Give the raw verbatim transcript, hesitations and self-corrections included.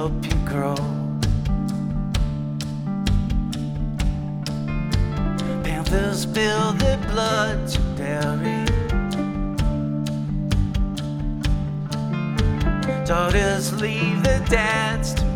help you grow. Panthers spill their blood to bury. Daughters leave their dads to